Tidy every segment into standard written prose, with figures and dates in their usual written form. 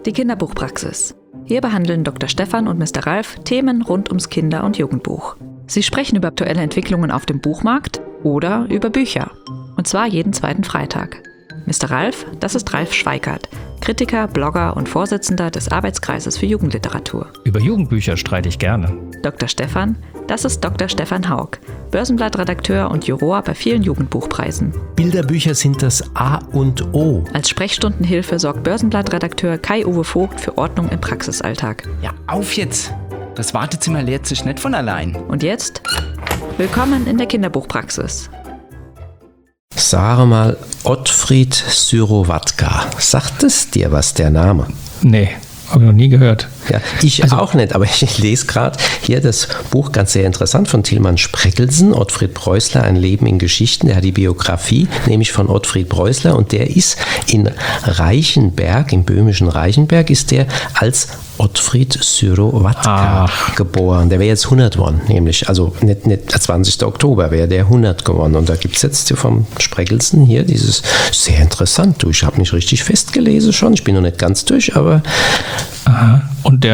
Die Kinderbuchpraxis. Hier behandeln Dr. Stefan und Mr. Ralf Themen rund ums Kinder- und Jugendbuch. Sie sprechen über aktuelle Entwicklungen auf dem Buchmarkt oder über Bücher. Und zwar jeden zweiten Freitag. Mr. Ralf, das ist Ralf Schweikert, Kritiker, Blogger und Vorsitzender des Arbeitskreises für Jugendliteratur. Über Jugendbücher streite ich gerne. Dr. Stefan, das ist Dr. Stefan Haug, Börsenblattredakteur und Juror bei vielen Jugendbuchpreisen. Bilderbücher sind das A und O. Als Sprechstundenhilfe sorgt Börsenblattredakteur Kai-Uwe Vogt für Ordnung im Praxisalltag. Ja, auf jetzt! Das Wartezimmer leert sich nicht von allein. Und jetzt? Willkommen in der Kinderbuchpraxis. Sage mal, Ottfried Syrowatka. Sagt es dir was, der Name? Nee, habe ich noch nie gehört. Ja, ich auch nicht, aber ich lese gerade hier das Buch, ganz sehr interessant, von Tilman Spreckelsen, Ottfried Preußler, ein Leben in Geschichten. Der hat die Biografie, nämlich von Ottfried Preußler, und der ist in Reichenberg, im böhmischen Reichenberg, ist der als Ottfried Syrowatka geboren. Der wäre jetzt 100 geworden, nämlich, also nicht der 20. Oktober wäre der 100 geworden. Und da gibt es jetzt vom Spreckelsen hier dieses, sehr interessant, du, ich habe mich richtig festgelesen schon, ich bin noch nicht ganz durch, aber... Aha. Und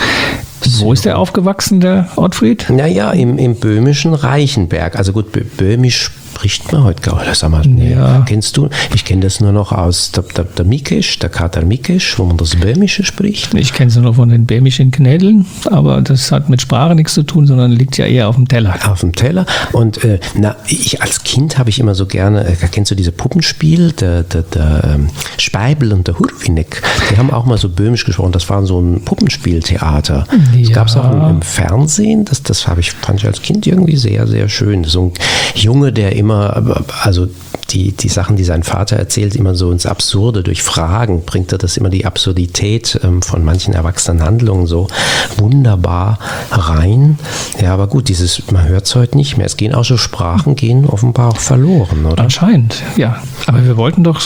wo ist der aufgewachsen, der Ottfried? Naja, im böhmischen Reichenberg. Also gut, böhmisch spricht man heute gar nicht. Sag mal, nee. Ja. Kennst du? Ich kenne das nur noch aus der Mikesch, der Kater Mikesch, wo man das Böhmische spricht. Ich kenne es nur noch von den böhmischen Knädeln, aber das hat mit Sprache nichts zu tun, sondern liegt ja eher auf dem Teller. Auf dem Teller. Und ich als Kind habe ich immer so gerne, kennst du diese Puppenspiel, der Speibel und der Hurwinek, die haben auch mal so böhmisch gesprochen. Das war so ein Puppenspieltheater. Ja. Das gab es auch im Fernsehen. Das fand ich als Kind irgendwie sehr, sehr schön. So ein Junge, der immer, also die Sachen, die sein Vater erzählt, immer so ins Absurde, durch Fragen bringt er das immer, die Absurdität von manchen erwachsenen Handlungen so wunderbar rein. Ja, aber gut, man hört es heute nicht mehr. Es gehen auch so Sprachen, gehen offenbar auch verloren, oder? Anscheinend, ja. Aber wir wollten doch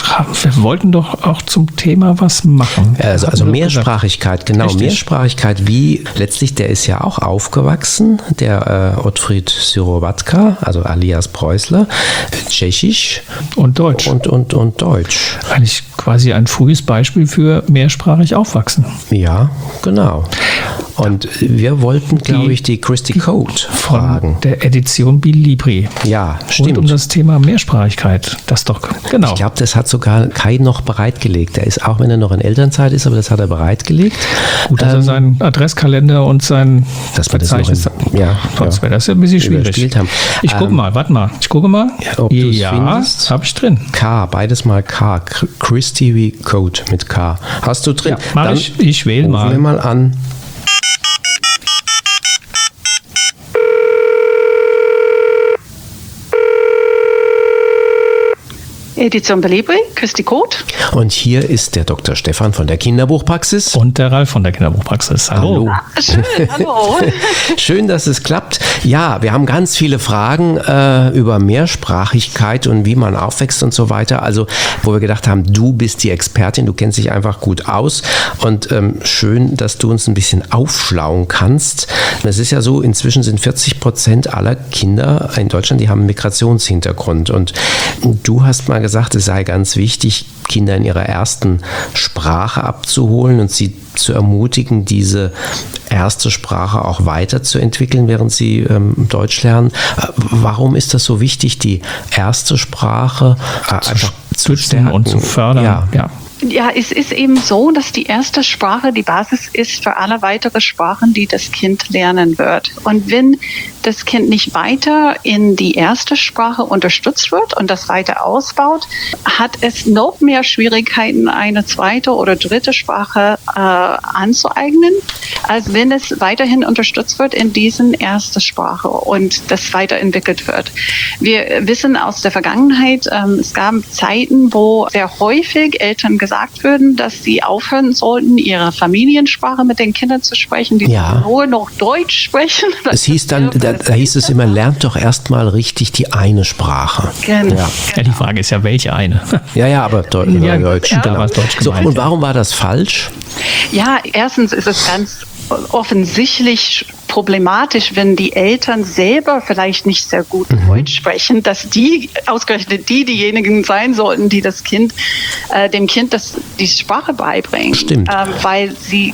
auch zum Thema was machen. Also Mehrsprachigkeit, genau. Richtig. Mehrsprachigkeit, wie letztlich, der ist ja auch aufgewachsen, der Ottfried Syrowatka, also alias Preußler, Tschechisch und Deutsch. Und Deutsch. Eigentlich quasi ein frühes Beispiel für mehrsprachig aufwachsen. Ja, genau. Und wir wollten, glaube ich, die Christy Code fragen. Von der Edition Bilibri. Ja, stimmt. Und um das Thema Mehrsprachigkeit. Das doch, genau. Ich glaube, das hat sogar Kai noch bereitgelegt. Er ist, auch wenn er noch in Elternzeit ist, aber das hat er bereitgelegt. Gut, dass er seinen Adresskalender und sein Verzeichnis hat. Ja, sonst wäre das ja ein bisschen schwierig. Haben. Ich gucke mal, warte mal. Ob du es findest. Habe ich drin. K, beides mal K. Christy Code mit K. Hast du drin? Ja, mach ich. Ich wähle mal. Rufen wir mal an. Edition Bilibri, Christy Code. Und hier ist der Dr. Stefan von der Kinderbuchpraxis. Und der Ralf von der Kinderbuchpraxis. Hallo. Schön, hallo. Schön, dass es klappt. Ja, wir haben ganz viele Fragen über Mehrsprachigkeit und wie man aufwächst und so weiter. Also, wo wir gedacht haben, du bist die Expertin, du kennst dich einfach gut aus. Und schön, dass du uns ein bisschen aufschlauen kannst. Es ist ja so, inzwischen sind 40% aller Kinder in Deutschland, die haben einen Migrationshintergrund. Und du hast mal gesagt, es sei ganz wichtig, Kinder in ihrer ersten Sprache abzuholen und sie zu ermutigen, diese erste Sprache auch weiterzuentwickeln, während sie Deutsch lernen. Warum ist das so wichtig, die erste Sprache einfach zu stärken und zu fördern? Ja. Ja, es ist eben so, dass die erste Sprache die Basis ist für alle weitere Sprachen, die das Kind lernen wird. Und wenn das Kind nicht weiter in die erste Sprache unterstützt wird und das weiter ausbaut, hat es noch mehr Schwierigkeiten, eine zweite oder dritte Sprache anzueignen, als wenn es weiterhin unterstützt wird in diesen ersten Sprache und das weiterentwickelt wird. Wir wissen aus der Vergangenheit, es gab Zeiten, wo sehr häufig Eltern gesagt würden, dass sie aufhören sollten, ihre Familiensprache mit den Kindern zu sprechen, die nur noch Deutsch sprechen. Es hieß dann, da hieß es immer, lernt doch erstmal richtig die eine Sprache. Genau. Ja, die Frage ist ja, welche eine? Ja, aber Deutsch. Da war es Deutsch So, gemeint. und warum war das falsch? Ja, erstens ist es ganz offensichtlich problematisch, wenn die Eltern selber vielleicht nicht sehr gut Deutsch sprechen, dass die ausgerechnet diejenigen sein sollten, die dem Kind die Sprache beibringen. Stimmt. Weil sie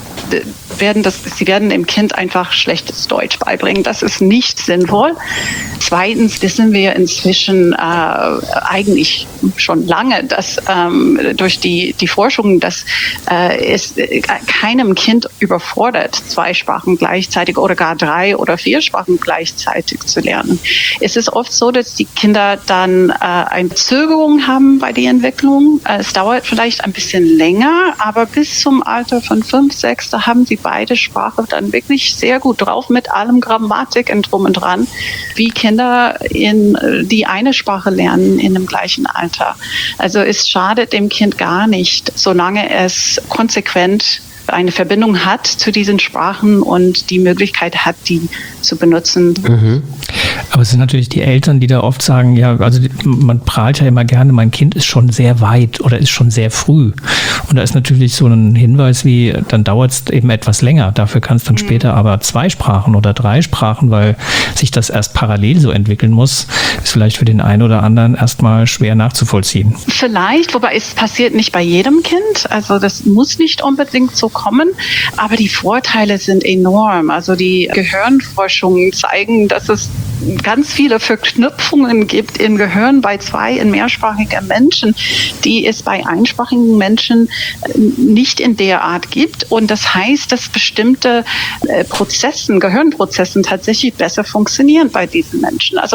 werden dem Kind einfach schlechtes Deutsch beibringen. Das ist nicht sinnvoll. Zweitens wissen wir inzwischen eigentlich schon lange, dass durch die Forschung, dass es keinem Kind überfordert, 2 Sprachen gleichzeitig oder gar 3 oder 4 Sprachen gleichzeitig zu lernen. Es ist oft so, dass die Kinder dann eine Zögerung haben bei der Entwicklung. Es dauert vielleicht ein bisschen länger, aber bis zum Alter von 5, 6, da haben sie beide Sprache dann wirklich sehr gut drauf, mit allem Grammatik und drum und dran, wie Kinder die eine Sprache lernen in dem gleichen Alter. Also es schadet dem Kind gar nicht, solange es konsequent eine Verbindung hat zu diesen Sprachen und die Möglichkeit hat, die zu benutzen. Mhm. Aber es sind natürlich die Eltern, die da oft sagen, ja, also man prahlt ja immer gerne, mein Kind ist schon sehr weit oder ist schon sehr früh. Und da ist natürlich so ein Hinweis wie, dann dauert es eben etwas länger. Dafür kann es dann später aber 2 Sprachen oder 3 Sprachen, weil sich das erst parallel so entwickeln muss, ist vielleicht für den einen oder anderen erstmal schwer nachzuvollziehen. Vielleicht, wobei es passiert nicht bei jedem Kind. Also das muss nicht unbedingt so kommen, aber die Vorteile sind enorm. Also die Gehirnforschungen zeigen, dass es ganz viele Verknüpfungen gibt im Gehirn bei in mehrsprachigen Menschen, die es bei einsprachigen Menschen nicht in der Art gibt. Und das heißt, dass bestimmte Gehirnprozessen tatsächlich besser funktionieren bei diesen Menschen. Also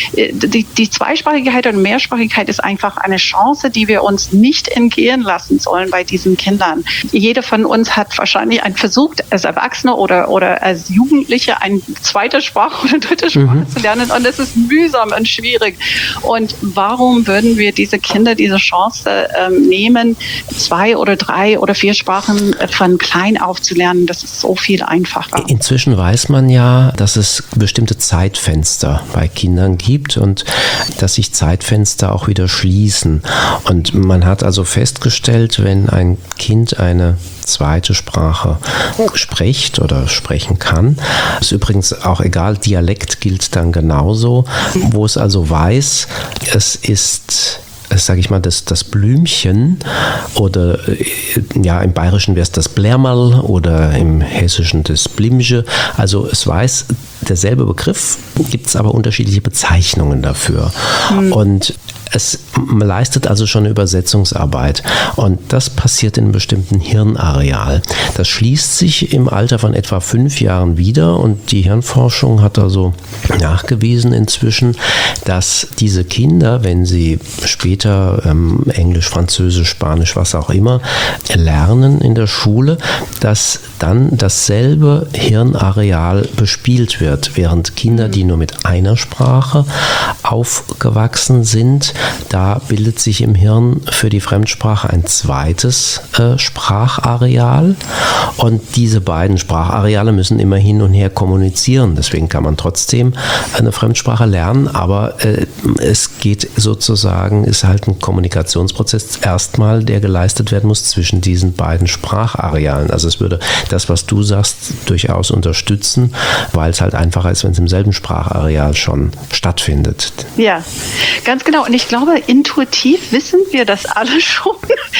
die Zweisprachigkeit und Mehrsprachigkeit ist einfach eine Chance, die wir uns nicht entgehen lassen sollen bei diesen Kindern. Jeder von uns hat wahrscheinlich versucht, als Erwachsener oder als Jugendliche eine zweite Sprache oder dritte Sprache zu lernen, und es ist mühsam und schwierig. Und warum würden wir diese Kinder diese Chance nehmen, 2 oder 3 oder 4 Sprachen von klein auf zu lernen? Das ist so viel einfacher. Inzwischen weiß man ja, dass es bestimmte Zeitfenster bei Kindern gibt und dass sich Zeitfenster auch wieder schließen. Und man hat also festgestellt, wenn ein Kind eine zweite Sprache spricht oder sprechen kann, ist übrigens auch egal, Dialekt gilt dann genauso, wo es also weiß, es ist, sage ich mal, das Blümchen oder ja, im Bayerischen wäre es das Blärmerl oder im Hessischen das Blimsche. Also es weiß, derselbe Begriff, gibt es aber unterschiedliche Bezeichnungen dafür. Und es leistet also schon eine Übersetzungsarbeit, und das passiert in einem bestimmten Hirnareal. Das schließt sich im Alter von etwa 5 Jahren wieder, und die Hirnforschung hat also nachgewiesen inzwischen, dass diese Kinder, wenn sie später Englisch, Französisch, Spanisch, was auch immer, lernen in der Schule, dass dann dasselbe Hirnareal bespielt wird, während Kinder, die nur mit einer Sprache aufgewachsen sind, da bildet sich im Hirn für die Fremdsprache ein zweites Sprachareal, und diese beiden Sprachareale müssen immer hin und her kommunizieren. Deswegen kann man trotzdem eine Fremdsprache lernen, aber es geht sozusagen, ist halt ein Kommunikationsprozess erstmal, der geleistet werden muss zwischen diesen beiden Spracharealen. Also es würde das, was du sagst, durchaus unterstützen, weil es halt einfacher ist, wenn es im selben Sprachareal schon stattfindet. Ja, ganz genau. Und ich glaube, intuitiv wissen wir das alle schon.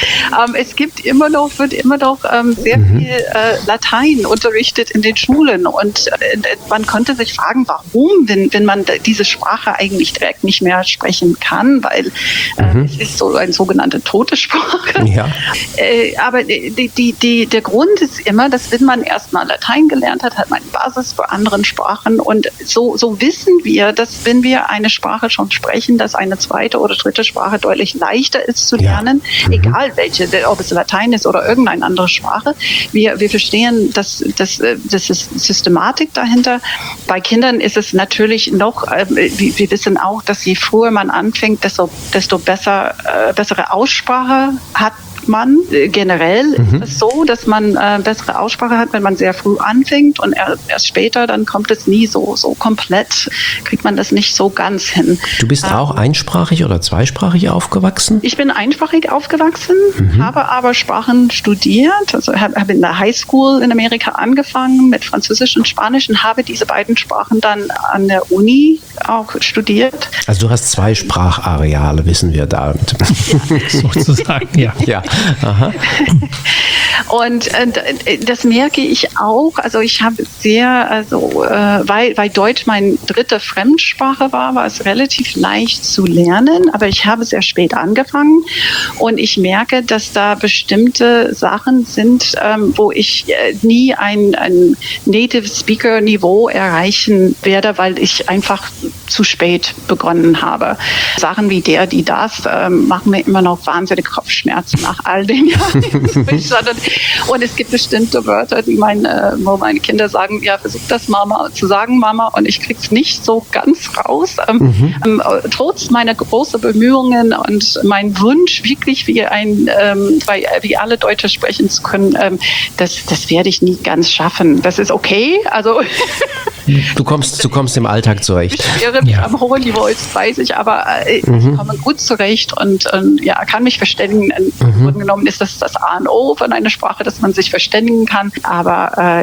Es wird immer noch sehr viel Latein unterrichtet in den Schulen, und man konnte sich fragen, warum, wenn man diese Sprache eigentlich direkt nicht mehr sprechen kann, weil es ist so eine sogenannte tote Sprache. Ja. Aber der Grund ist immer, dass wenn man erstmal Latein gelernt hat, hat man eine Basis für andere Sprachen, und so wissen wir, dass wenn wir eine Sprache schon sprechen, dass eine zweite oder dritte Sprache deutlich leichter ist zu lernen, egal welche, ob es Latein ist oder irgendeine andere Sprache. Wir verstehen, dass ist Systematik dahinter. Bei Kindern ist es natürlich noch, wir wissen auch, dass je früher man anfängt, desto bessere Aussprache hat man. Generell ist es so, dass man bessere Aussprache hat, wenn man sehr früh anfängt und erst später, dann kommt es nie so komplett, kriegt man das nicht so ganz hin. Du bist auch einsprachig oder zweisprachig aufgewachsen? Ich bin einsprachig aufgewachsen, habe aber Sprachen studiert, also habe in der Highschool in Amerika angefangen mit Französisch und Spanisch und habe diese beiden Sprachen dann an der Uni auch studiert. Also du hast 2 Sprachareale, wissen wir da. Sozusagen, ja. Ja, aha. Und das merke ich auch. Also ich habe weil Deutsch meine 3. Fremdsprache war es relativ leicht zu lernen, aber ich habe sehr spät angefangen und ich merke, dass da bestimmte Sachen sind, wo ich nie ein Native Speaker Niveau erreichen werde, weil ich einfach zu spät begonnen habe. Sachen wie die das machen mir immer noch wahnsinnig Kopfschmerzen nach all den Jahren. Und es gibt bestimmte Wörter, wo meine Kinder sagen, ja, versuch das Mama zu sagen, Mama, und ich krieg's nicht so ganz raus. Trotz meiner großen Bemühungen und mein Wunsch, wirklich wie alle Deutsche sprechen zu können, das werde ich nie ganz schaffen. Das ist okay. Also Du kommst im Alltag zurecht. Ich wäre am hohen Niveau, das weiß ich, aber ich komme gut zurecht und kann mich verständigen. Im Grunde genommen ist das A und O von einer Sprache, dass man sich verständigen kann. Aber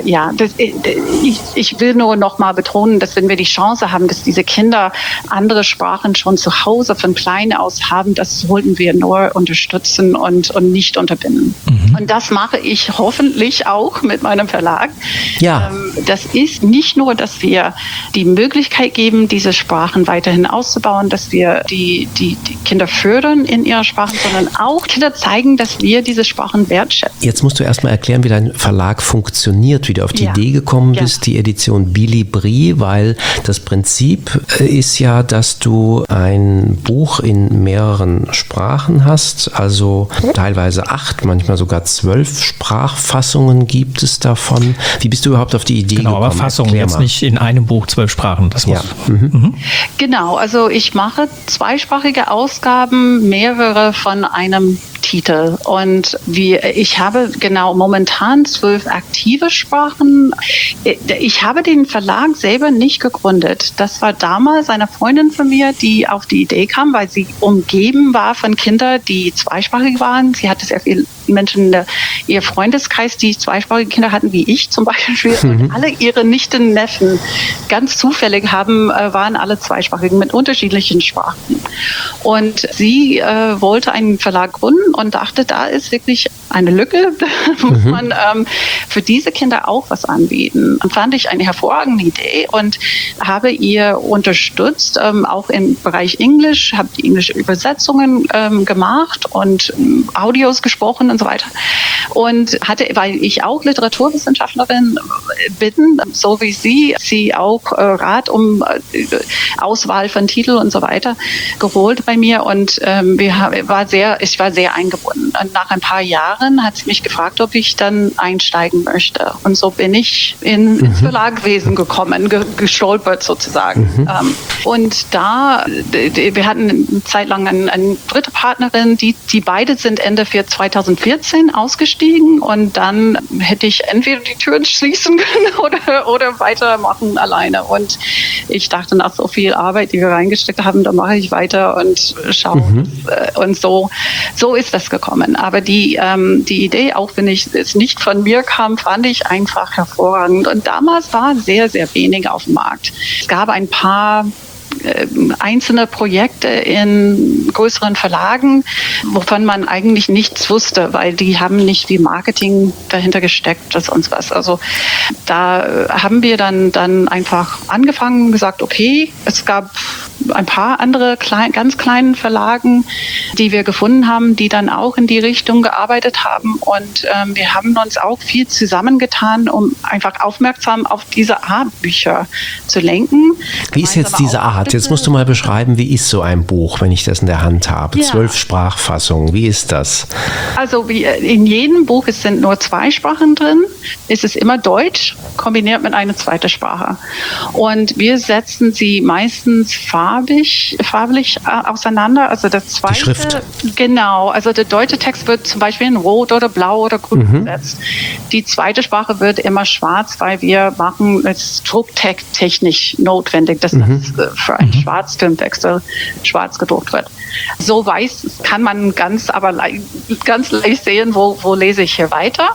ich will nur noch mal betonen, dass wenn wir die Chance haben, dass diese Kinder andere Sprachen schon zu Hause von klein aus haben, das sollten wir nur unterstützen und nicht unterbinden. Und das mache ich hoffentlich auch mit meinem Verlag. Ja. Das ist nicht nur, dass wir die Möglichkeit geben, diese Sprachen weiterhin auszubauen, dass wir die Kinder fördern in ihrer Sprache, sondern auch Kinder zeigen, dass wir diese Sprachen wertschätzen. Jetzt musst du erstmal erklären, wie dein Verlag funktioniert, wie du auf die Idee gekommen bist, die Edition Bilibri, weil das Prinzip ist ja, dass du ein Buch in mehreren Sprachen hast, also teilweise 8, manchmal sogar 12 Sprachfassungen gibt es davon. Wie bist du überhaupt auf die Idee gekommen? Aber Fassungen, jetzt nicht in einem Buch 12 Sprachen. Das muss. Genau, also ich mache zweisprachige Ausgaben, mehrere von einem Titel. Und ich habe momentan 12 aktive Sprachen. Ich habe den Verlag selber nicht gegründet. Das war damals eine Freundin von mir, die auf die Idee kam, weil sie umgeben war von Kindern, die zweisprachig waren. Sie hatte sehr viele Menschen in ihr Freundeskreis, die zweisprachige Kinder hatten, wie ich zum Beispiel. Und alle ihre Nichten, Neffen, ganz zufällig waren alle zweisprachig mit unterschiedlichen Sprachen. Und sie wollte einen Verlag gründen und dachte, da ist wirklich eine Lücke, da muss man für diese Kinder auch was anbieten. Und fand ich eine hervorragende Idee und habe ihr unterstützt, auch im Bereich Englisch, habe die englische Übersetzungen gemacht und Audios gesprochen und so weiter. Und hatte, weil ich auch Literaturwissenschaftlerin bin, so wie sie auch Rat um Auswahl von Titeln und so weiter geholt bei mir und ich war sehr eingebunden. Und nach ein paar Jahren hat sie mich gefragt, ob ich dann einsteigen möchte. Und so bin ich ins Verlagswesen gekommen, gestolpert sozusagen. Und wir hatten eine Zeit lang eine dritte Partnerin, die beide sind Ende 2014 ausgestiegen und dann hätte ich entweder die Türen schließen können oder weitermachen alleine. Und ich dachte, nach so viel Arbeit, die wir reingesteckt haben, da mache ich weiter und schaue. Und so ist das gekommen. Aber die Idee, auch wenn es nicht von mir kam, fand ich einfach hervorragend. Und damals war sehr, sehr wenig auf dem Markt. Es gab ein paar einzelne Projekte in größeren Verlagen, wovon man eigentlich nichts wusste, weil die haben nicht viel Marketing dahinter gesteckt oder sonst was. Also da haben wir dann einfach angefangen und gesagt, okay, es gab ein paar andere ganz kleinen Verlagen, die wir gefunden haben, die dann auch in die Richtung gearbeitet haben. Und wir haben uns auch viel zusammengetan, um einfach aufmerksam auf diese Art Bücher zu lenken. Wie ist jetzt diese Art? jetzt musst du mal beschreiben, wie ist so ein Buch, wenn ich das in der Hand habe? Ja. 12 Sprachfassungen, wie ist das? Also wie in jedem Buch, es sind nur 2 Sprachen drin. Es ist immer Deutsch kombiniert mit einer zweiten Sprache. Und wir setzen sie meistens farblich auseinander. Also der zweite, Die Schrift. Genau, also der deutsche Text wird zum Beispiel in Rot oder Blau oder Grün gesetzt. Die zweite Sprache wird immer schwarz, weil wir machen es drucktechnisch notwendig, dass das für einen Schwarzfilmwechsel schwarz gedruckt wird. So weiß kann man ganz leicht sehen, wo lese ich hier weiter.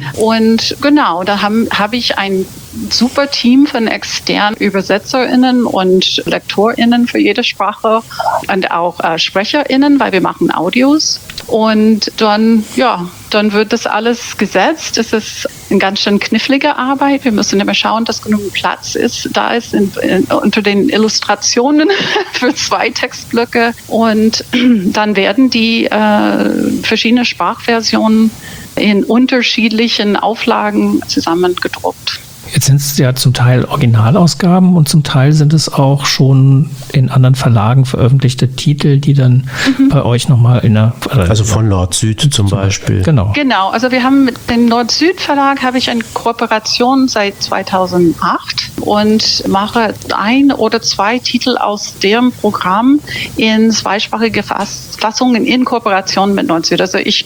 Und genau, da habe ich ein super Team von externen ÜbersetzerInnen und LektorInnen für jede Sprache und auch SprecherInnen, weil wir machen Audios. Und dann wird das alles gesetzt. Es ist eine ganz schön knifflige Arbeit. Wir müssen immer schauen, dass genug Platz da ist unter den Illustrationen für 2 Textblöcke. Und dann werden die verschiedenen Sprachversionen in unterschiedlichen Auflagen zusammengedruckt. Jetzt sind es ja zum Teil Originalausgaben und zum Teil sind es auch schon in anderen Verlagen veröffentlichte Titel, die dann bei euch nochmal Also von Nord-Süd zum Beispiel. Genau. Genau, also wir haben mit dem Nord-Süd-Verlag habe ich eine Kooperation seit 2008 und mache 1 oder 2 Titel aus deren Programm in zweisprachige Fassungen in Kooperation mit Nord-Süd. Also ich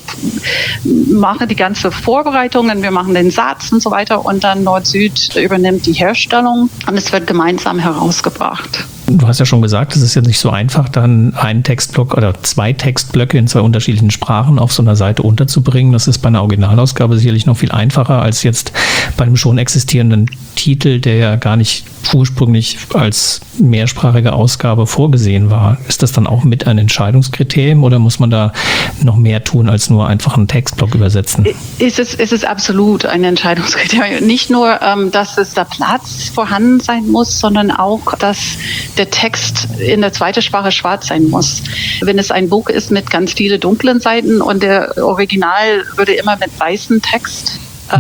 mache die ganze Vorbereitungen, wir machen den Satz und so weiter und dann Nord-Süd übernimmt die Herstellung und es wird gemeinsam herausgebracht. Du hast ja schon gesagt, es ist ja nicht so einfach, dann einen Textblock oder 2 Textblöcke in 2 unterschiedlichen Sprachen auf so einer Seite unterzubringen. Das ist bei einer Originalausgabe sicherlich noch viel einfacher als jetzt bei einem schon existierenden Titel, der ja gar nicht ursprünglich als mehrsprachige Ausgabe vorgesehen war. Ist das dann auch mit ein Entscheidungskriterium oder muss man da noch mehr tun, als nur einfach einen Textblock übersetzen? Es ist absolut ein Entscheidungskriterium. Nicht nur, dass es da Platz vorhanden sein muss, sondern auch, dass der Text in der zweiten Sprache schwarz sein muss. Wenn es ein Buch ist mit ganz vielen dunklen Seiten und der Original würde immer mit weißem Text,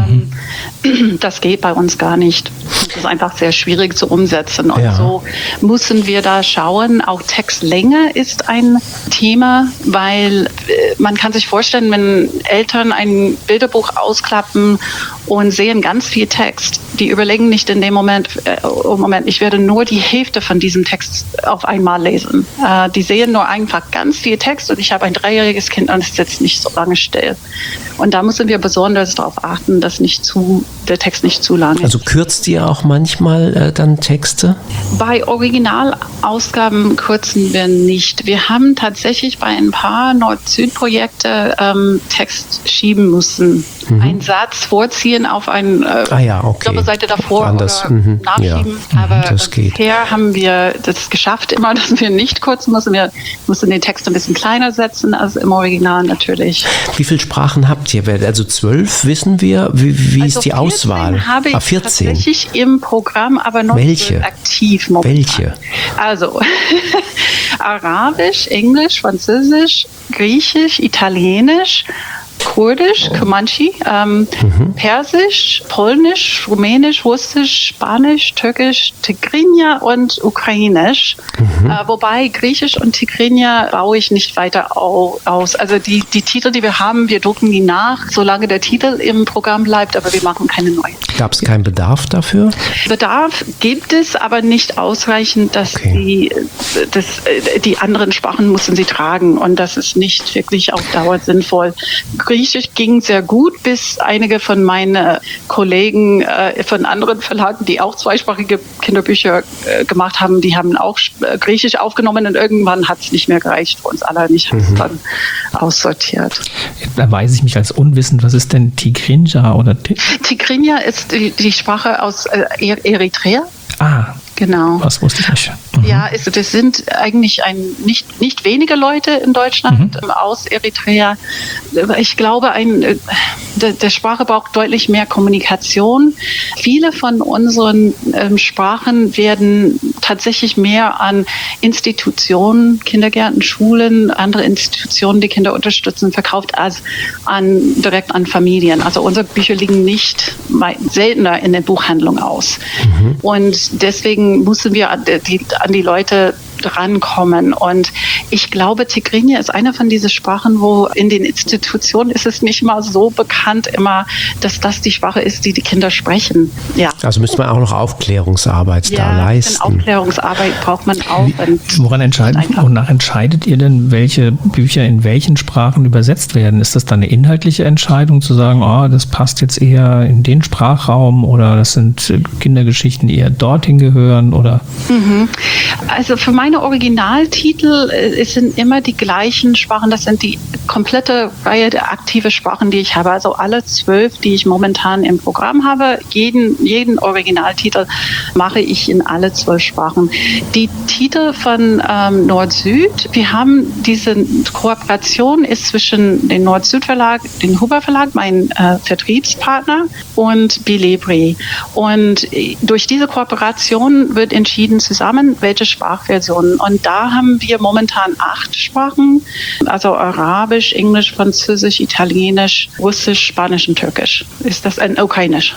das geht bei uns gar nicht. Das ist einfach sehr schwierig zu umsetzen. Und so müssen wir da schauen. Auch Textlänge ist ein Thema, weil man kann sich vorstellen, wenn Eltern ein Bilderbuch ausklappen und sehen ganz viel Text, die überlegen nicht in dem Moment, ich werde nur die Hälfte von diesem Text auf einmal lesen. Die sehen nur einfach ganz viel Text und ich habe ein 3-jähriges Kind und es sitzt nicht so lange still. Und da müssen wir besonders darauf achten, dass der Text nicht zu lang ist. Also kürzt ihr auch manchmal dann Texte? Bei Originalausgaben kürzen wir nicht. Wir haben tatsächlich bei ein paar Nord-Süd-Projekte Text schieben müssen. Einen Satz vorziehen auf eine Doppelseite davor anders. oder nachschieben. Aber bisher haben wir das geschafft, immer, dass wir nicht kürzen müssen. Wir müssen den Text ein bisschen kleiner setzen als im Original natürlich. Wie viele Sprachen habt ihr? Also 12 wissen wir. Wie ist die Auswahl? Habe ich 14 tatsächlich im Programm, aber noch Welche? Aktiv momentan. Welche? Also Arabisch, Englisch, Französisch, Griechisch, Italienisch, Kurdisch, Comanche, Persisch, Polnisch, Rumänisch, Russisch, Spanisch, Türkisch, Tigrinya und Ukrainisch. Wobei Griechisch und Tigrinya baue ich nicht weiter aus. Also die Titel, die wir haben, wir drucken die nach, solange der Titel im Programm bleibt, aber wir machen keine neuen. Gab es keinen Bedarf dafür? Bedarf gibt es, aber nicht ausreichend, dass die anderen Sprachen müssen sie tragen und das ist nicht wirklich auf Dauer sinnvoll. Griechisch ging sehr gut, bis einige von meinen Kollegen von anderen Verlagen, die auch zweisprachige Kinderbücher gemacht haben, die haben auch Griechisch aufgenommen und irgendwann hat es nicht mehr gereicht für uns alle, nicht hat es dann aussortiert. Da weiß ich mich als unwissend, was ist denn Tigrinya? Tigrinya ist die Sprache aus Eritrea. Ah, genau. Das wusste ich nicht. Ja, das sind eigentlich nicht wenige Leute in Deutschland aus Eritrea. Ich glaube, der Sprache braucht deutlich mehr Kommunikation. Viele von unseren Sprachen werden tatsächlich mehr an Institutionen, Kindergärten, Schulen, andere Institutionen, die Kinder unterstützen, verkauft als direkt an Familien. Also unsere Bücher liegen nicht seltener in der Buchhandlung aus. Und deswegen müssen wir an die Leute drankommen. Und ich glaube, Tigrinya ist eine von diesen Sprachen, wo in den Institutionen ist es nicht mal so bekannt immer, dass das die Sprache ist, die Kinder sprechen. Ja. Also müsste man auch noch Aufklärungsarbeit da leisten. Aufklärungsarbeit braucht man auch. Wonach entscheidet ihr denn, welche Bücher in welchen Sprachen übersetzt werden? Ist das dann eine inhaltliche Entscheidung, zu sagen, das passt jetzt eher in den Sprachraum oder das sind Kindergeschichten, die eher dorthin gehören? Oder? Also für meine Originaltitel es sind immer die gleichen Sprachen. Das sind die komplette Reihe der aktiven Sprachen, die ich habe. Also alle 12, die ich momentan im Programm habe. Jeden Originaltitel mache ich in alle 12 Sprachen. Die Titel von Nord-Süd, wir haben diese Kooperation ist zwischen dem Nord-Süd-Verlag, dem Huber Verlag, mein Vertriebspartner, und Bilibri. Und durch diese Kooperation wird entschieden zusammen, welche Sprachversion. Und da haben wir momentan 8 Sprachen, also Arabisch, Englisch, Französisch, Italienisch, Russisch, Spanisch und Türkisch. Ist das ein Ukrainisch?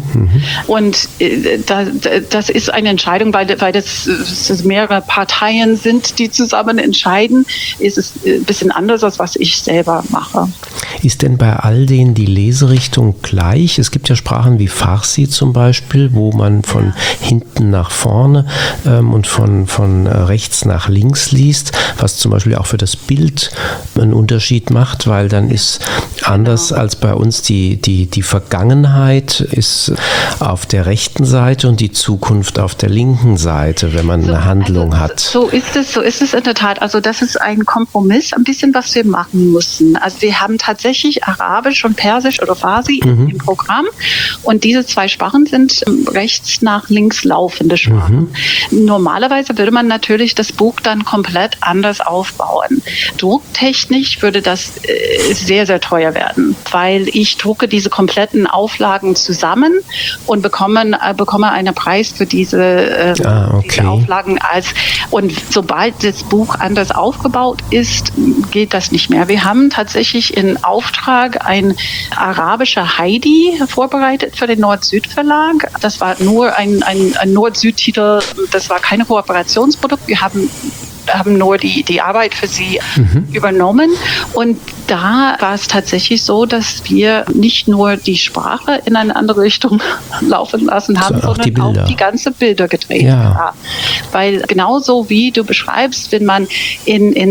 Und das ist eine Entscheidung, weil das mehrere Parteien sind, die zusammen entscheiden. Ist es ein bisschen anders, als was ich selber mache. Ist denn bei all denen die Leserichtung gleich? Es gibt ja Sprachen wie Farsi zum Beispiel, wo man von hinten nach vorne und von rechts nach links liest, was zum Beispiel auch für das Bild einen Unterschied macht, weil dann ist anders als bei uns die Vergangenheit ist auf der rechten Seite und die Zukunft auf der linken Seite, wenn man eine Handlung hat. So ist es in der Tat. Also das ist ein Kompromiss, ein bisschen, was wir machen müssen. Also wir haben tatsächlich Arabisch und Persisch oder Farsi im Programm und diese 2 Sprachen sind rechts nach links laufende Sprachen. Normalerweise würde man natürlich das Buch dann komplett anders aufbauen. Drucktechnisch würde das sehr, sehr teuer werden, weil ich drucke diese kompletten Auflagen zusammen und bekomme einen Preis für diese Auflagen und sobald das Buch anders aufgebaut ist, geht das nicht mehr. Wir haben tatsächlich in Auftrag ein arabischer Heidi vorbereitet für den Nord-Süd-Verlag. Das war nur ein Nord-Süd-Titel, das war kein Kooperationsprodukt. Wir haben nur die Arbeit für sie übernommen. Und da war es tatsächlich so, dass wir nicht nur die Sprache in eine andere Richtung laufen lassen haben, sondern auch die ganze Bilder gedreht haben. Weil genauso wie du beschreibst, wenn man in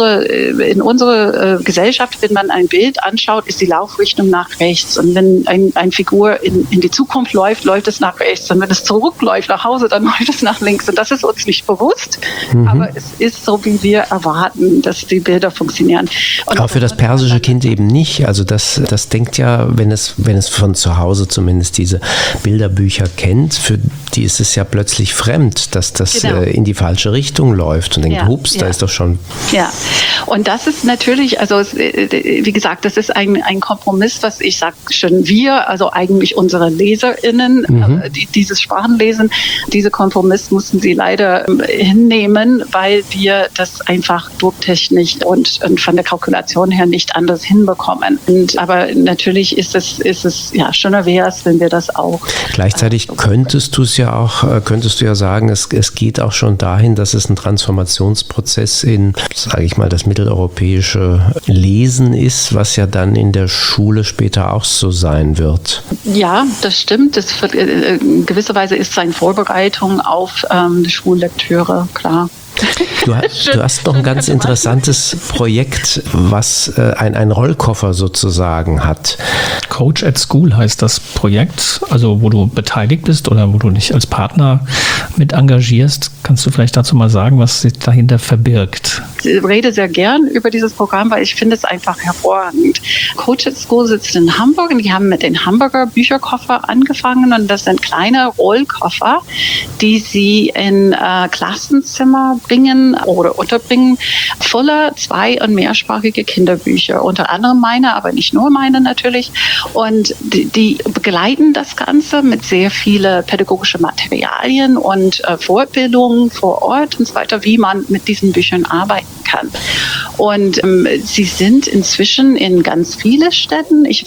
unsere Gesellschaft, wenn man ein Bild anschaut, ist die Laufrichtung nach rechts. Und wenn eine Figur in die Zukunft läuft es nach rechts. Und wenn es zurückläuft nach Hause, dann läuft es nach links. Und das ist uns nicht bewusst. Aber es ist so, wie wir erwarten, dass die Bilder funktionieren. Und aber für das persische Kind eben nicht. Also das denkt ja, wenn es von zu Hause zumindest diese Bilderbücher kennt, für die ist es ja plötzlich fremd, dass das in die falsche Richtung läuft und denkt, hups, da ist doch schon... Ja, und das ist natürlich, also wie gesagt, das ist ein Kompromiss, was ich sage schon wir, also eigentlich unsere LeserInnen, die diese Sprachen lesen, diese Kompromiss mussten sie leider hinnehmen, weil wir das einfach drucktechnisch und von der Kalkulation her nicht anders hinbekommen. Aber natürlich ist es schöner wäre es, wenn wir das auch. Gleichzeitig könntest du ja sagen, es geht auch schon dahin, dass es ein Transformationsprozess in, sage ich mal, das mitteleuropäische Lesen ist, was ja dann in der Schule später auch so sein wird. Ja, das stimmt. Das in gewisser Weise ist es eine Vorbereitung auf die Schullektüre, klar. Du hast noch ein ganz interessantes Projekt, was ein Rollkoffer sozusagen hat. Coach at School heißt das Projekt, also wo du beteiligt bist oder wo du dich als Partner mit engagierst. Kannst du vielleicht dazu mal sagen, was sich dahinter verbirgt? Ich rede sehr gern über dieses Programm, weil ich finde es einfach hervorragend. Coach at School sitzt in Hamburg und die haben mit den Hamburger Bücherkoffer angefangen und das sind kleine Rollkoffer, die sie in Klassenzimmer bringen oder unterbringen, voller zwei- und mehrsprachige Kinderbücher. Unter anderem meine, aber nicht nur meine natürlich. Und die begleiten das Ganze mit sehr vielen pädagogischen Materialien und Fortbildungen vor Ort und so weiter, wie man mit diesen Büchern arbeiten kann. Und sie sind inzwischen in ganz vielen Städten. Ich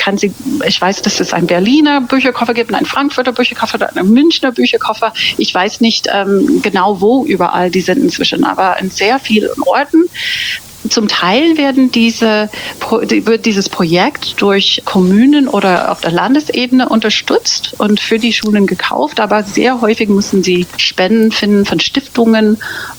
weiß, dass es einen Berliner Bücherkoffer gibt, einen Frankfurter Bücherkoffer, einen Münchner Bücherkoffer. Ich weiß nicht genau, wo überall die sind inzwischen, aber in sehr vielen Orten. Zum Teil wird dieses Projekt durch Kommunen oder auf der Landesebene unterstützt und für die Schulen gekauft, aber sehr häufig müssen sie Spenden finden von Stiftungen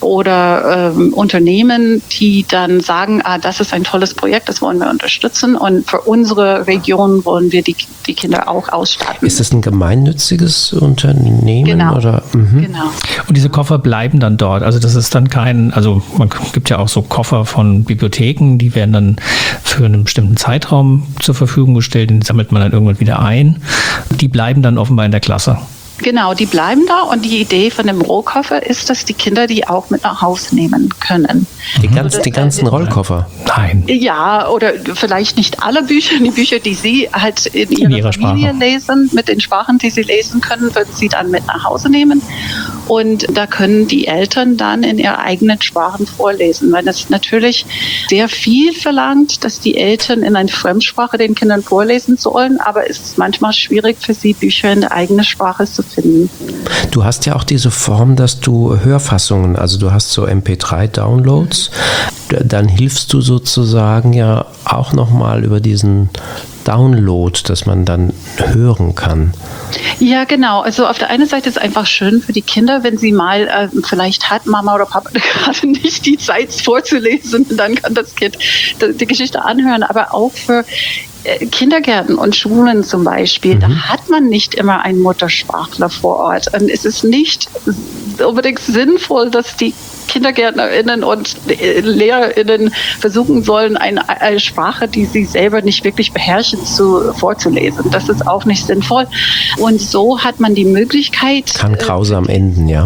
oder Unternehmen, die dann sagen, das ist ein tolles Projekt, das wollen wir unterstützen und für unsere Region wollen wir die Kinder auch ausstatten. Ist das ein gemeinnütziges Unternehmen? Genau. Oder? Genau. Und diese Koffer bleiben dann dort. Also das ist dann man gibt ja auch so Koffer von Bibliotheken, die werden dann für einen bestimmten Zeitraum zur Verfügung gestellt, den sammelt man dann irgendwann wieder ein. Die bleiben dann offenbar in der Klasse. Genau, die bleiben da und die Idee von dem Rollkoffer ist, dass die Kinder die auch mit nach Hause nehmen können. Die ganzen Rollkoffer? Nein. Ja, oder vielleicht nicht alle Bücher. Die Bücher, die Sie halt in ihrer Familie Sprache lesen, mit den Sprachen, die Sie lesen können, würden Sie dann mit nach Hause nehmen. Und da können die Eltern dann in ihre eigenen Sprachen vorlesen, weil das natürlich sehr viel verlangt, dass die Eltern in einer Fremdsprache den Kindern vorlesen sollen, aber es ist manchmal schwierig für sie, Bücher in der eigenen Sprache zu finden. Du hast ja auch diese Form, dass du Hörfassungen, also du hast so MP3-Downloads, dann hilfst du sozusagen ja auch nochmal über diesen Download, dass man dann hören kann. Ja, genau. Also auf der einen Seite ist es einfach schön für die Kinder, wenn sie mal, vielleicht hat Mama oder Papa gerade nicht die Zeit vorzulesen, dann kann das Kind die Geschichte anhören, aber auch für Kindergärten und Schulen zum Beispiel, da hat man nicht immer einen Muttersprachler vor Ort. Und es ist nicht unbedingt sinnvoll, dass die KindergärtnerInnen und LehrerInnen versuchen sollen, eine Sprache, die sie selber nicht wirklich beherrschen, vorzulesen. Das ist auch nicht sinnvoll. Und so hat man die Möglichkeit... Kann grausam enden, ja.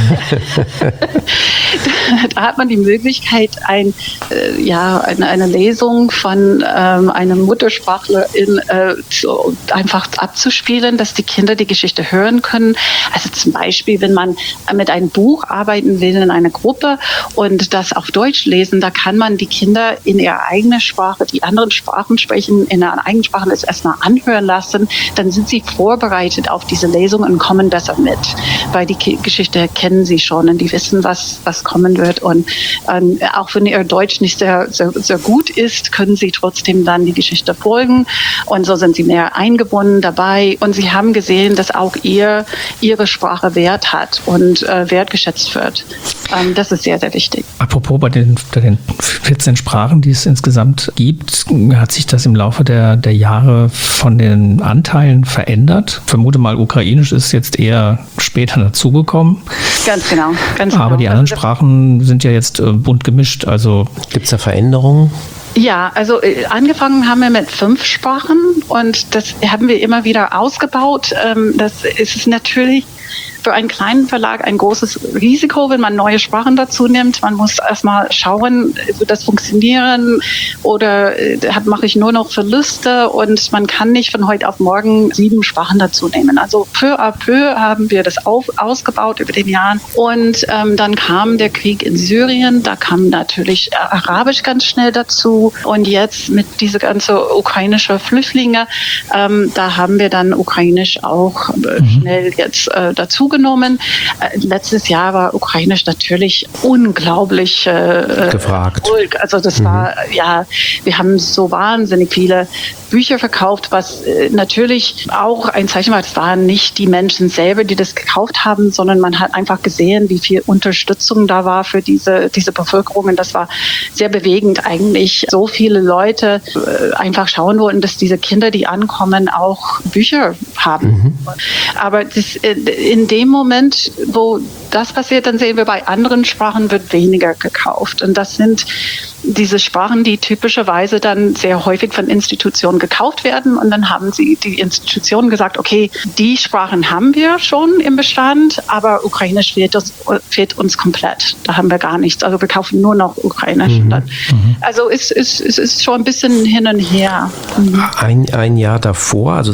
Da hat man die Möglichkeit, eine Lesung von einem Muttersprachlerin einfach abzuspielen, dass die Kinder die Geschichte hören können. Also zum Beispiel, wenn man mit einem Buch arbeiten will in einer Gruppe und das auf Deutsch lesen, da kann man die Kinder in ihrer eigenen Sprache, die anderen Sprachen sprechen, in ihrer eigenen Sprache das erstmal anhören lassen. Dann sind sie vorbereitet auf diese Lesung und kommen besser mit, weil die Geschichte kennen sie schon und die wissen, was kommen wird. Und auch wenn ihr Deutsch nicht sehr, sehr, sehr gut ist, können sie trotzdem dann die Geschichte folgen. Und so sind sie mehr eingebunden dabei. Und sie haben gesehen, dass auch ihre Sprache Wert hat und wertgeschätzt wird. Das ist sehr, sehr wichtig. Apropos bei den 14 Sprachen, die es insgesamt gibt, hat sich das im Laufe der Jahre von den Anteilen verändert? Ich vermute mal, Ukrainisch ist jetzt eher später dazugekommen. Ganz genau. Aber die anderen Sprachen sind ja jetzt bunt gemischt. Also gibt es da Veränderungen? Ja, also angefangen haben wir mit 5 Sprachen und das haben wir immer wieder ausgebaut. Das ist natürlich für einen kleinen Verlag ein großes Risiko, wenn man neue Sprachen dazu nimmt. Man muss erstmal schauen, wird das funktionieren oder mache ich nur noch Verluste und man kann nicht von heute auf morgen 7 Sprachen dazu nehmen. Also peu à peu haben wir das ausgebaut über den Jahren und dann kam der Krieg in Syrien, da kam natürlich Arabisch ganz schnell dazu und jetzt mit diese ganze ukrainische Flüchtlinge, da haben wir dann Ukrainisch auch schnell jetzt dazu genommen. Letztes Jahr war Ukrainisch natürlich unglaublich gefragt. Erfolg. Also das war, wir haben so wahnsinnig viele Bücher verkauft, was natürlich auch ein Zeichen war. Es waren nicht die Menschen selber, die das gekauft haben, sondern man hat einfach gesehen, wie viel Unterstützung da war für diese Bevölkerung. Und das war sehr bewegend eigentlich. So viele Leute einfach schauen wollten, dass diese Kinder, die ankommen, auch Bücher haben. Aber in dem Moment, wo das passiert, dann sehen wir, bei anderen Sprachen wird weniger gekauft. Und das sind diese Sprachen, die typischerweise dann sehr häufig von Institutionen gekauft werden. Und dann haben die Institutionen gesagt, okay, die Sprachen haben wir schon im Bestand, aber Ukrainisch fehlt uns komplett. Da haben wir gar nichts. Also wir kaufen nur noch Ukrainisch. Also es ist schon ein bisschen hin und her. Ein Jahr davor, also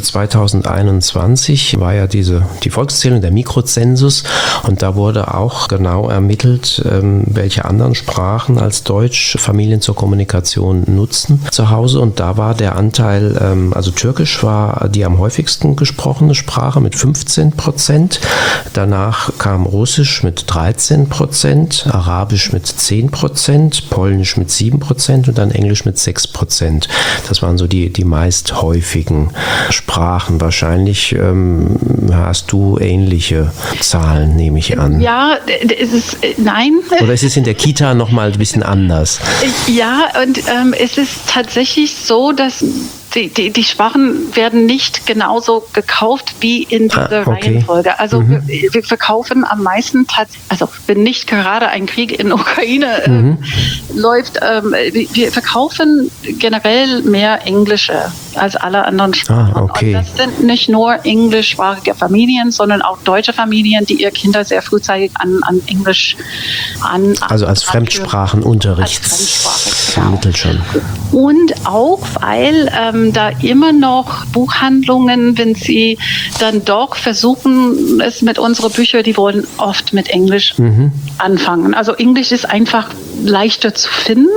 2021, war ja die Volkszählung, der Mikrozensus, und da wurde auch genau ermittelt, welche anderen Sprachen als Deutsch Familien zur Kommunikation nutzen zu Hause, und da war der Anteil, also Türkisch war die am häufigsten gesprochene Sprache mit 15%, danach kam Russisch mit 13%, Arabisch mit 10%, Polnisch mit 7% und dann Englisch mit 6%. Das waren so die meist häufigen Sprachen. Wahrscheinlich hast du ähnliche Zahlen, nehme ich an. Ja, nein. Oder ist es in der Kita nochmal ein bisschen anders? Ja, und es ist tatsächlich so, dass die Sprachen werden nicht genauso gekauft wie in dieser Reihenfolge. Also wir verkaufen am meisten, also wenn nicht gerade ein Krieg in Ukraine läuft, wir verkaufen generell mehr Englische als alle anderen Sprachen. Und das sind nicht nur englischsprachige Familien, sondern auch deutsche Familien, die ihre Kinder sehr frühzeitig an Englisch also als Fremdsprachenunterricht vermittelt schon. Und auch, weil da immer noch Buchhandlungen, wenn sie dann doch versuchen, es mit unseren Büchern, die wollen oft mit Englisch anfangen. Also Englisch ist einfach leichter zu finden.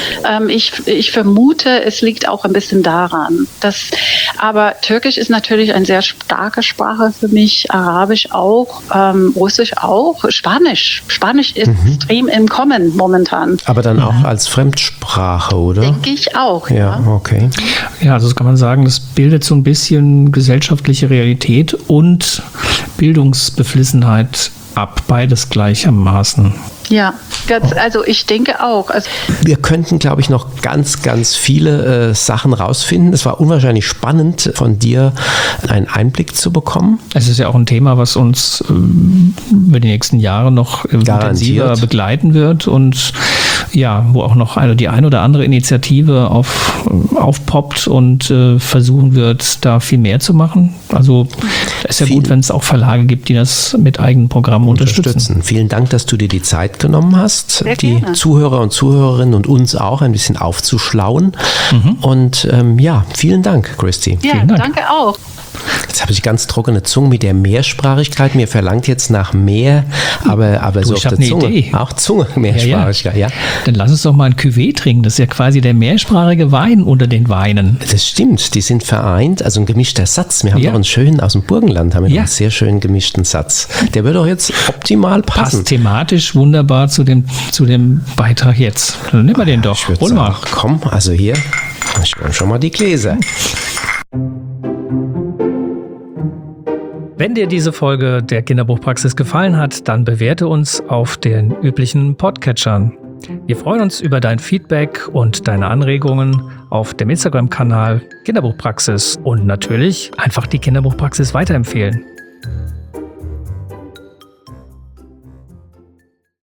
Ich vermute, es liegt auch ein bisschen daran. Aber Türkisch ist natürlich eine sehr starke Sprache für mich, Arabisch auch, Russisch auch, Spanisch. Spanisch ist extrem im Kommen momentan. Aber dann auch als Fremdsprache, oder? Denke ich auch, ja. Okay. Ja, also das kann man sagen, das bildet so ein bisschen gesellschaftliche Realität und Bildungsbeflissenheit ab, beides gleichermaßen. Ja, also ich denke auch. Also wir könnten, glaube ich, noch ganz, ganz viele Sachen rausfinden. Es war unwahrscheinlich spannend, von dir einen Einblick zu bekommen. Es ist ja auch ein Thema, was uns über die nächsten Jahre noch intensiver begleiten wird und ja, wo auch noch die ein oder andere Initiative aufpoppt und versuchen wird, da viel mehr zu machen. Also es ist ja gut, wenn es auch Verlage gibt, die das mit eigenen Programmen unterstützen. Vielen Dank, dass du dir die Zeit genommen hast, die Zuhörer und Zuhörerinnen und uns auch ein bisschen aufzuschlauen. Und ja, vielen Dank, Christy. Ja, vielen Dank. Danke auch. Jetzt habe ich ganz trockene Zunge mit der Mehrsprachigkeit. Mir verlangt jetzt nach mehr, aber so auf der Zunge. Idee. Auch Zunge, Mehrsprachigkeit, ja. Dann lass uns doch mal ein Cuvée trinken. Das ist ja quasi der mehrsprachige Wein unter den Weinen. Das stimmt, die sind vereint, also ein gemischter Satz. Wir haben noch einen schönen, aus dem Burgenland haben wir noch einen sehr schönen gemischten Satz. Der würde auch jetzt optimal passen. Passt thematisch wunderbar zu dem Beitrag jetzt. Dann nehmen wir den doch. Hol mal. Komm, also hier, schon mal die Gläser. Wenn dir diese Folge der Kinderbuchpraxis gefallen hat, dann bewerte uns auf den üblichen Podcatchern. Wir freuen uns über dein Feedback und deine Anregungen auf dem Instagram-Kanal Kinderbuchpraxis und natürlich einfach die Kinderbuchpraxis weiterempfehlen.